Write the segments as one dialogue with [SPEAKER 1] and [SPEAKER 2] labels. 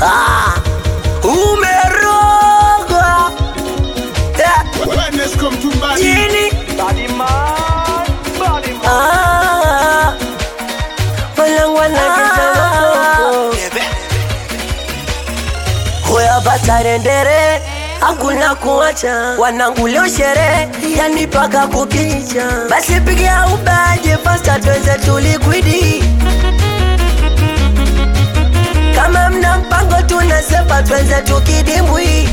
[SPEAKER 1] Umerogwa Jini Walangu Hoya batarendere hakuna kuacha, wanangu leo sherehe, yani paka kukicha. Basi pigia ubaje fasta tuweze tulikwidi. Kama mna mpango tunasepa tuweze tukidimbwi.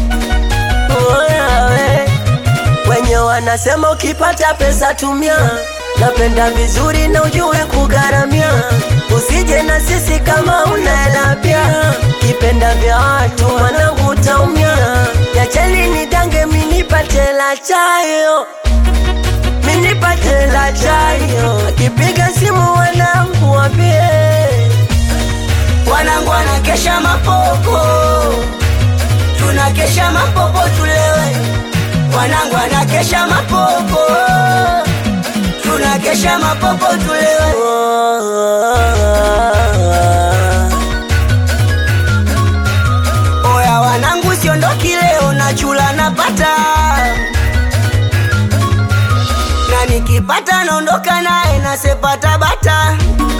[SPEAKER 1] Wenye wanasema ukipata pesa tumia, napenda vizuri na ujue kugaramia. Usije na sisi kama unaela pia, kipenda vya watu wanangu utaumia. Yacheli nidange minipate la chayo, minipate la chayo. Akipiga simu wanangu wapie,
[SPEAKER 2] wanangu wanakesha mapopo, tunakesha mapopo tulewe. Wanangu wanakesha mapopo, tunakesha mapopo tulewe. Oya wanangu siondoki leo na chula napata, na nikipata naondoka nae na sepata bata.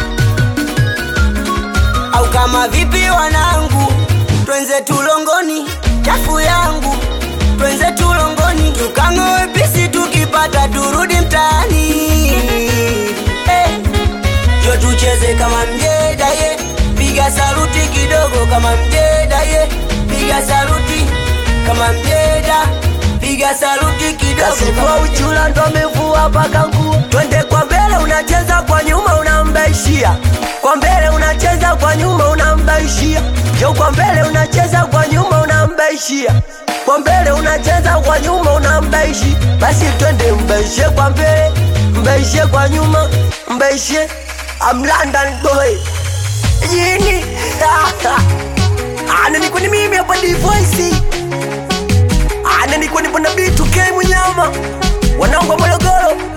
[SPEAKER 2] Au kama vipi wanangu, twenze tulongoni, chafu yangu twenze tulongoni. Tukangoe pisi tukipata turudi mtaani. Yo tucheze kama mjeda ye, piga saluti kidogo kama mjeda ye, piga saluti kama mjeda, piga saluti kidogo.
[SPEAKER 1] Kasifua uchula ndo mevua paka nguo. Twende kwa mbele unacheza kwa nyuma unambaishia, kwa mbele unacheza kwa nyuma unambaishia. Yo kwa mbele unacheza kwa nyuma unambaishia, kwa mbele unacheza kwa nyuma unambaishi. Basi twende mbaishe kwa mbele, mbaishe kwa nyuma, mbaishe. I'm London boy Jini niko ni mimi hapa D-Voice. Niko nipo na B2K Munyama, wanangu wa Morogoro.